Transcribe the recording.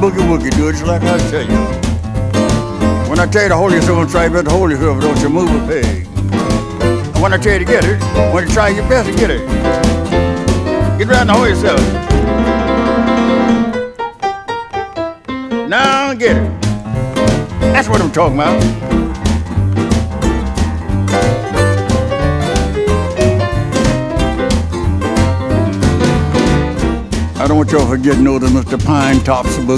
boogie woogie, do it just like I tell you. When I tell you to hold yourself on straight, but hold yourself, don't you move a peg. And when I tell you to get it, when you try your best to get it, get right and hold yourself. Now get it. That's what I'm talking about. I don't want y'all forgetting, know that Mr. Pine Tops